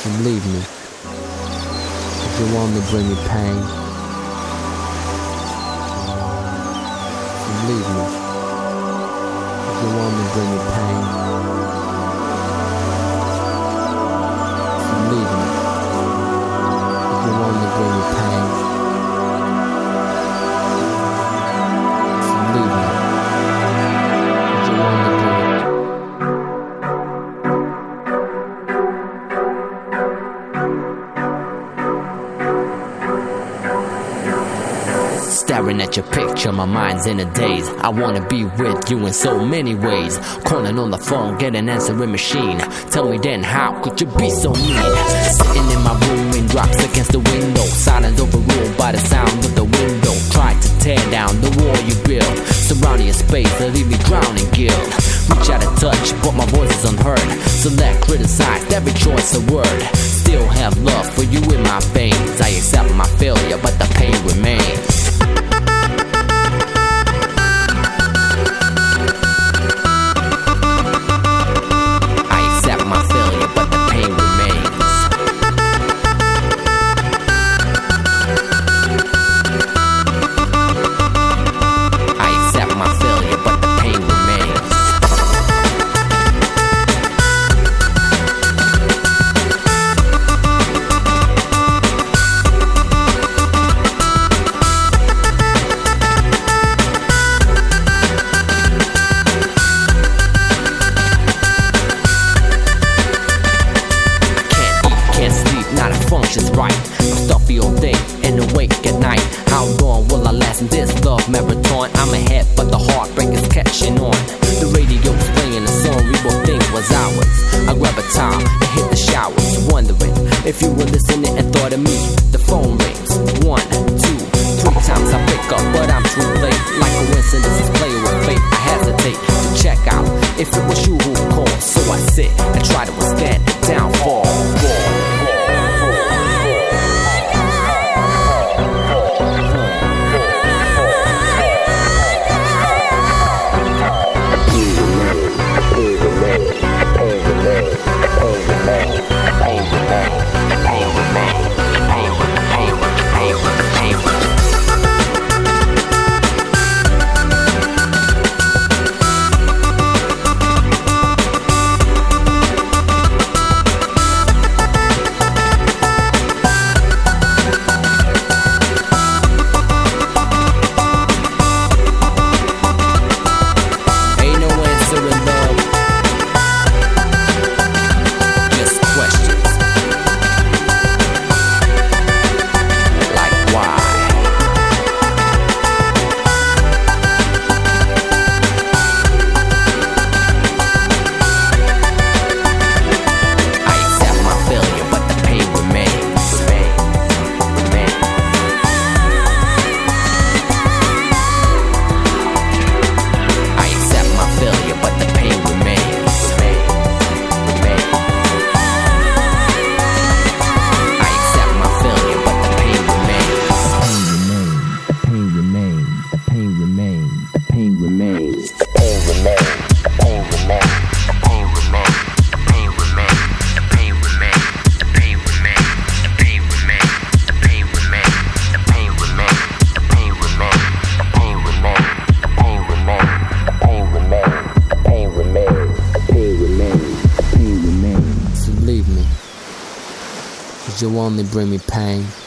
So leave me. If you only bring me pain. So leave me. If you only bring me pain. So leave me. If you only bring me pain. So leave me. If you only bring me Staring at your picture, my mind's in a daze. I wanna be with you in so many ways. Calling on the phone, get an answering machine. Tell me then, how could you be so mean? Sitting in my room, raindrops against the window. Silence overruled by the sound of the window. Try to tear down the wall you build. Surrounding your space, they leave me drowning guilt. Reach out and touch, but my voice is unheard. Select, criticize, every choice a word. Still have love for you in my veins. I accept my failure, but the pain remains. Functions right. I'm stuffy all day and awake at night. How long will I last in this love marathon? I'm ahead, but the heartbreak is catching on. The radio's playing a song we both think was ours. I grab a towel and hit the showers, wondering if you were listening and thought of me. The phone rings 1, 2, 3 times I pick up, but I'm too late. Like coincidences playing with fate, I hesitate to check out if it was you who called. So I sit and try to withstand the downfall. You only bring me pain.